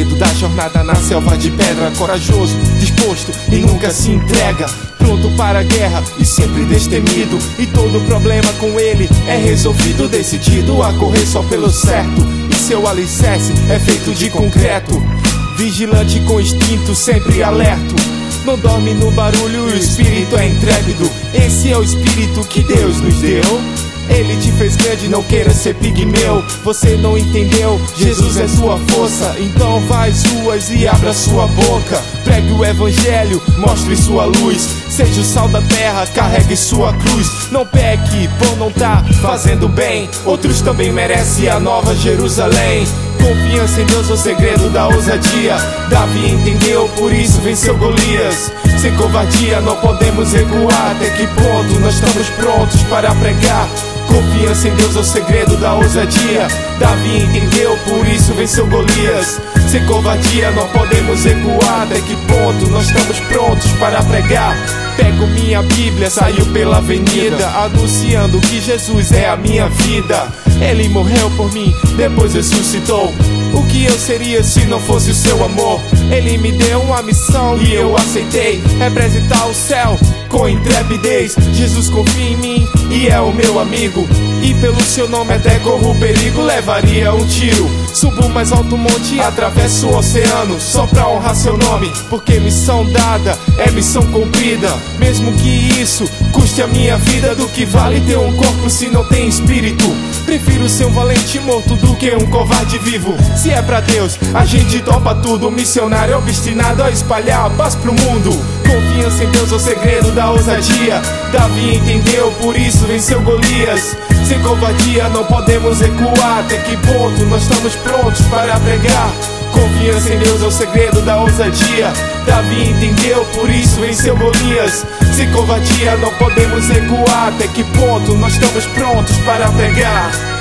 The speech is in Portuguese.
medo da jornada na selva de pedra. Corajoso, disposto e nunca se entrega, pronto para a guerra e sempre destemido. E todo problema com ele é resolvido, decidido a correr só pelo certo. E seu alicerce é feito de concreto, vigilante com instinto, sempre alerto. Não dorme no barulho e o espírito é intrépido. Esse é o espírito que Deus nos deu. Ele te fez grande, não queira ser pigmeu. Você não entendeu, Jesus é sua força. Então vai às ruas e abra sua boca. Pregue o evangelho, mostre sua luz. Seja o sal da terra, carregue sua cruz. Não peque, por não tá fazendo bem. Outros também merecem a nova Jerusalém. Confiança em Deus é o segredo da ousadia. Davi entendeu, por isso venceu Golias. Sem covardia não podemos recuar. Até que ponto nós estamos prontos para pregar? Confiança em Deus é o segredo da ousadia. Davi entendeu, por isso venceu Golias. Sem covardia não podemos recuar. Até que ponto nós estamos prontos para pregar? Pego minha Bíblia, saio pela avenida, anunciando que Jesus é a minha vida. Ele morreu por mim, depois ressuscitou. O que eu seria se não fosse o seu amor? Ele me deu uma missão e eu aceitei, representar o céu com intrepidez. Jesus confia em mim e é o meu amigo, e pelo seu nome até corro o perigo, levaria um tiro. Subo o mais alto monte e atravesso o oceano, só pra honrar seu nome, porque missão dada é missão cumprida. Mesmo que isso custe a minha vida, do que vale ter um corpo se não tem espírito? Prefiro ser um valente morto do que um covarde vivo. Se é pra Deus, a gente topa tudo. Missionário obstinado a espalhar a paz pro mundo. Confiança em Deus é o segredo da ousadia. Davi entendeu, por isso venceu Golias. Sem covardia não podemos recuar. Até que ponto nós estamos prontos para pregar? Confiança em Deus é o segredo da ousadia. Davi entendeu, por isso venceu Golias. Sem covardia não podemos recuar. Até que ponto nós estamos prontos para pregar?